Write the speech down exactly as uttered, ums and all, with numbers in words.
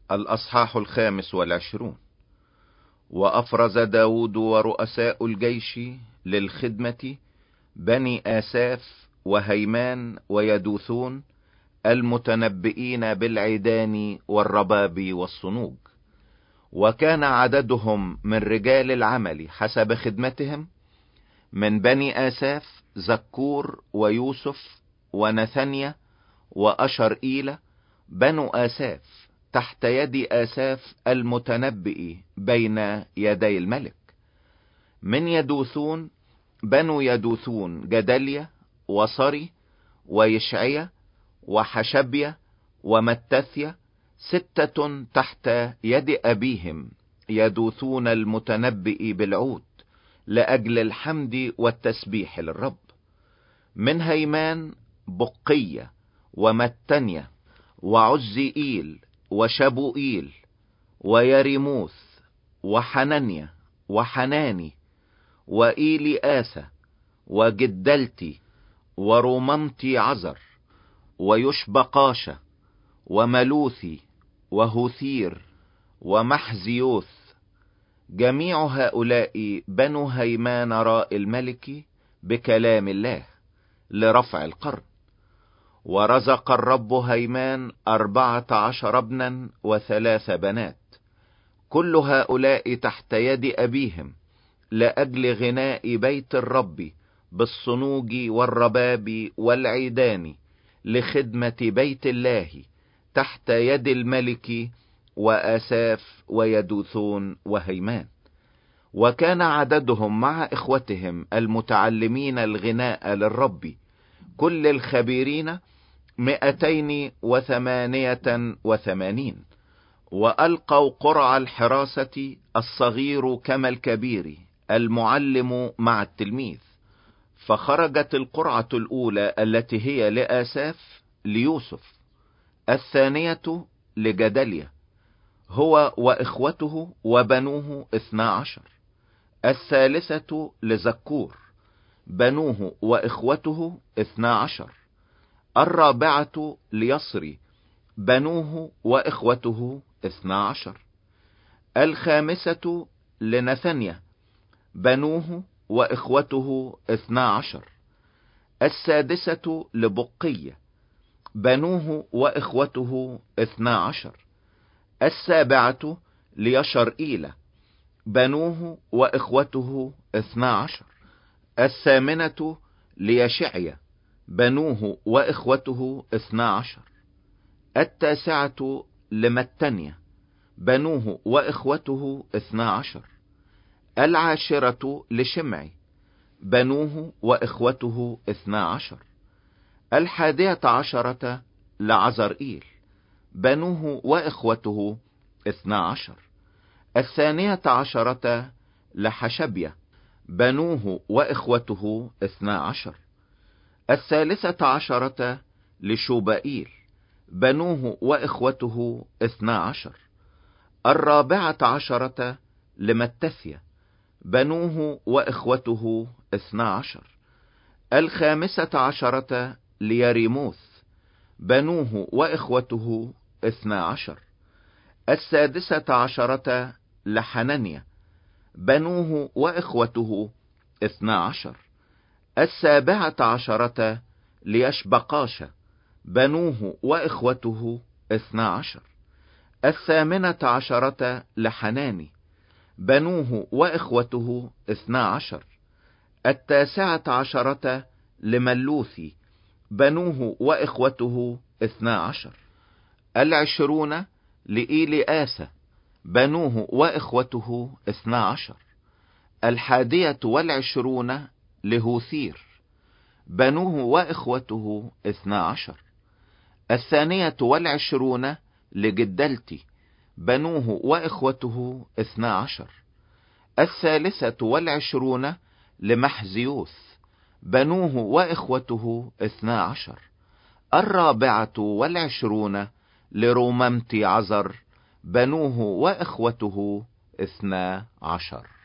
الأصحاح الخامس والعشرون. وأفرز داود ورؤساء الجيش للخدمة بني آساف وهيمان ويدوثون المتنبئين بالعيدان والرباب والصنوج، وكان عددهم من رجال العمل حسب خدمتهم: من بني آساف زكور ويوسف ونثنيا وأشرئيل بنو آساف تحت يد آساف المتنبئ بين يدي الملك. من يدوثون بنو يدوثون جدليا وصري ويشعيا وحشبيا ومتثيا، ستة تحت يد أبيهم يدوثون المتنبئ بالعود لأجل الحمد والتسبيح للرب. من هيمان بقية ومتنيا وعزئيل وشبوئيل ويريموث وحنانيا وحناني وإيلي آسى وجدلتي وروممتي عزر ويشبقاشة وملوثي وهوثير ومحزيوث. جميع هؤلاء بنو هيمان راء الملك بكلام الله لرفع القرن. ورزق الرب هيمان أربعة عشر ابنا وثلاث بنات، كل هؤلاء تحت يد أبيهم لأجل غناء بيت الرب بالصنوج والرباب والعيدان لخدمة بيت الله تحت يد الملك وآساف ويدوثون وهيمان. وكان عددهم مع إخوتهم المتعلمين الغناء للرب كل الخبيرين مئتين وثمانية وثمانين. وألقوا قرع الحراسة الصغير كما الكبير المعلم مع التلميذ. فخرجت القرعة الأولى التي هي لآساف ليوسف، الثانية لجدليا هو وإخوته وبنوه اثنا عشر، الثالثة لزكور بنوه وإخوته اثنا عشر، الرابعة ليصري بنوه وإخوته اثنا عشر، الخامسة لنثنيا بنوه وإخوته اثنا عشر، السادسة لبقية بنوه وإخوته اثنا عشر، السابعة ليشرئيل بنوه وإخوته اثنا عشر، الثامنة ليشعيا بنوه وإخوته اثنا عشر، التاسعة لمتنيا بنوه وإخوته اثنا عشر، العاشرة لشمعي بنوه وإخوته اثنا عشر، الحادية عشرة لعزرئيل بنوه وإخوته اثنا عشر، الثانية عشرة لحشبيا بنوه وإخوته اثنا عشر، الثالثة عشرة لشوبائيل بنوه وإخوته اثنا عشر، الرابعة عشرة لمتثيا بنوه وإخوته اثنا عشر، الخامسة عشرة ليريموث بنوه وإخوته اثنا عشر، السادسة عشرة لحنانيا بنوه وإخوته اثنا عشر، السابعة عشرة ليشبقاشة بنوه وإخوته اثنا عشر، الثامنة عشرة لحناني بنوه وإخوته اثنا عشر، التاسعة عشرة لملوثي بنوه وإخوته اثنا عشر، العشرون لإيلي آسى بنوه وإخوته اثنا عشر، الحادية والعشرون لهوثير بنوه وإخوته اثنا عشر، الثانية والعشرون لجدلتي بنوه وإخوته اثنا عشر، الثالثة والعشرون لمحزيوث بنوه وإخوته اثنا عشر، الرابعة والعشرون لروممتي عزر بنوه وإخوته اثنا عشر.